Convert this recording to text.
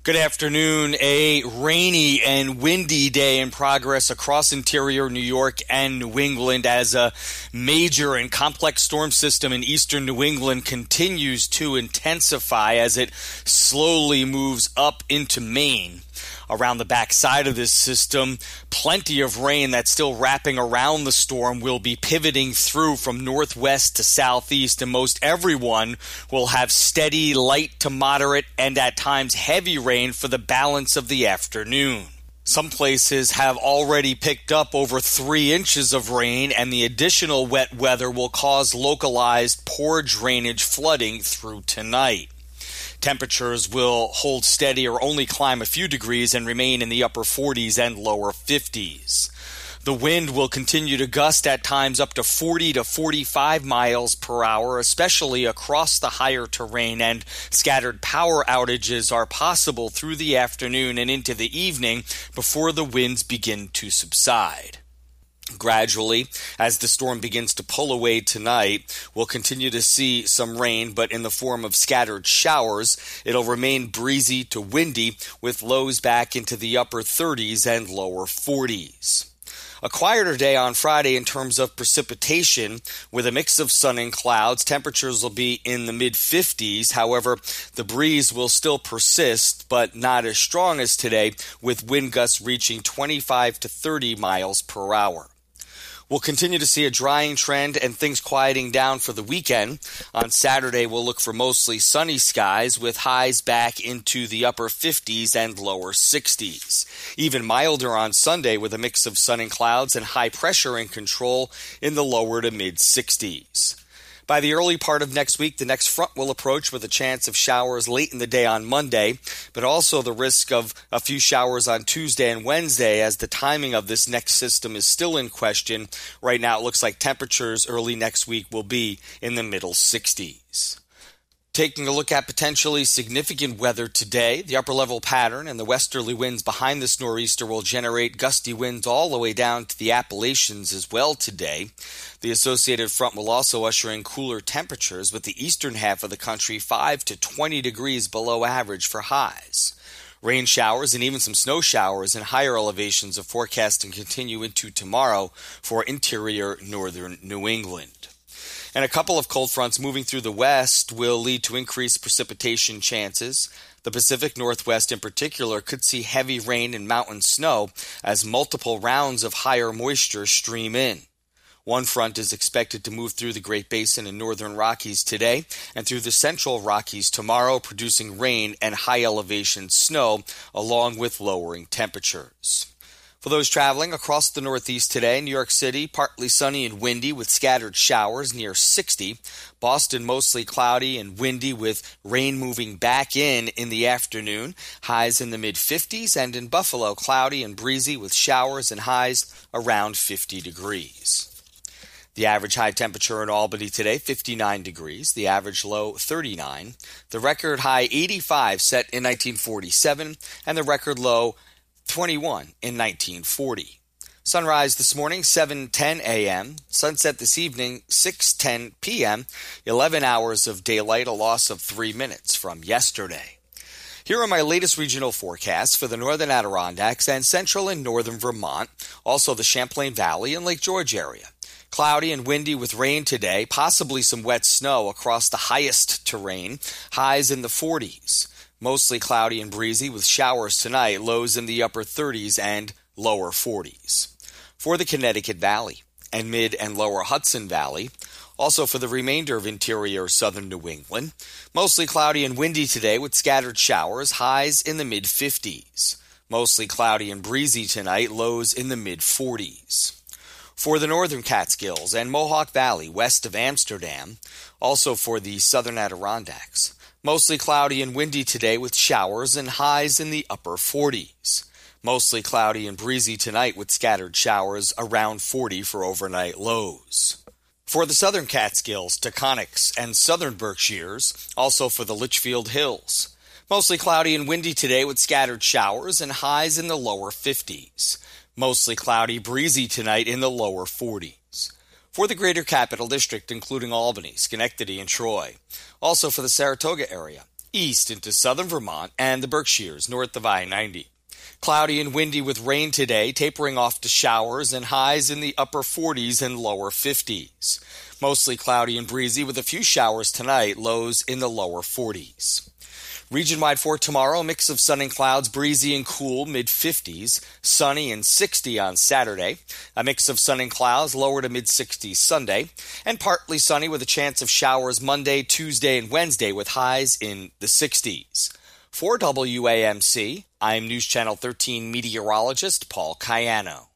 Good afternoon. A rainy and windy day in progress across interior New York and New England as a major and complex storm system in eastern New England continues to intensify as it slowly moves up into Maine. Around the backside of this system, plenty of rain that's still wrapping around the storm will be pivoting through from northwest to southeast, and most everyone will have steady, light to moderate, and at times heavy rain for the balance of the afternoon. Some places have already picked up over 3 inches of rain, and the additional wet weather will cause localized poor drainage flooding through tonight. Temperatures will hold steady or only climb a few degrees and remain in the upper 40s and lower 50s. The wind will continue to gust at times up to 40 to 45 miles per hour, especially across the higher terrain, and scattered power outages are possible through the afternoon and into the evening before the winds begin to subside. Gradually, as the storm begins to pull away tonight, we'll continue to see some rain, but in the form of scattered showers. It'll remain breezy to windy, with lows back into the upper 30s and lower 40s. A quieter day on Friday in terms of precipitation, with a mix of sun and clouds. Temperatures will be in the mid-50s. However, the breeze will still persist, but not as strong as today, with wind gusts reaching 25 to 30 miles per hour. We'll continue to see a drying trend and things quieting down for the weekend. On Saturday, we'll look for mostly sunny skies with highs back into the upper 50s and lower 60s. Even milder on Sunday with a mix of sun and clouds and high pressure in control in the lower to mid 60s. By the early part of next week, the next front will approach with a chance of showers late in the day on Monday, but also the risk of a few showers on Tuesday and Wednesday as the timing of this next system is still in question. Right now, it looks like temperatures early next week will be in the middle 60s. Taking a look at potentially significant weather today, the upper-level pattern and the westerly winds behind this nor'easter will generate gusty winds all the way down to the Appalachians as well today. The associated front will also usher in cooler temperatures, with the eastern half of the country 5 to 20 degrees below average for highs. Rain showers and even some snow showers in higher elevations are forecast to continue into tomorrow for interior northern New England. And a couple of cold fronts moving through the west will lead to increased precipitation chances. The Pacific Northwest in particular could see heavy rain and mountain snow as multiple rounds of higher moisture stream in. One front is expected to move through the Great Basin and northern Rockies today and through the central Rockies tomorrow, producing rain and high elevation snow along with lowering temperatures. For those traveling across the Northeast today, New York City, partly sunny and windy with scattered showers near 60. Boston, mostly cloudy and windy with rain moving back in the afternoon. Highs in the mid-50s, and in Buffalo, cloudy and breezy with showers and highs around 50 degrees. The average high temperature in Albany today, 59 degrees. The average low, 39. The record high, 85, set in 1947, and the record low, 21 in 1940. Sunrise this morning, 7:10 a.m. Sunset this evening, 6:10 p.m. 11 hours of daylight, a loss of 3 minutes from yesterday. Here are my latest regional forecasts for the northern Adirondacks and central and northern Vermont, also the Champlain Valley and Lake George area. Cloudy and windy with rain today, possibly some wet snow across the highest terrain, highs in the 40s. Mostly cloudy and breezy with showers tonight, lows in the upper 30s and lower 40s. For the Connecticut Valley and mid and lower Hudson Valley, also for the remainder of interior southern New England, mostly cloudy and windy today with scattered showers, highs in the mid-50s. Mostly cloudy and breezy tonight, lows in the mid-40s. For the northern Catskills and Mohawk Valley west of Amsterdam, also for the southern Adirondacks, mostly cloudy and windy today with showers and highs in the upper 40s. Mostly cloudy and breezy tonight with scattered showers around 40 for overnight lows. For the southern Catskills, Taconics, and southern Berkshires, also for the Litchfield Hills. Mostly cloudy and windy today with scattered showers and highs in the lower 50s. Mostly cloudy, breezy tonight in the lower 40s. For the Greater Capital District, including Albany, Schenectady, and Troy. Also for the Saratoga area. east into southern Vermont and the Berkshires north of I-90. Cloudy and windy with rain today, tapering off to showers and highs in the upper 40s and lower 50s. Mostly cloudy and breezy with a few showers tonight, lows in the lower 40s. Region-wide for tomorrow, a mix of sun and clouds, breezy and cool, mid-50s, sunny and 60 on Saturday. A mix of sun and clouds, lower to mid-60s Sunday. And partly sunny with a chance of showers Monday, Tuesday, and Wednesday with highs in the 60s. For WAMC, I'm News Channel 13 meteorologist Paul Cayano.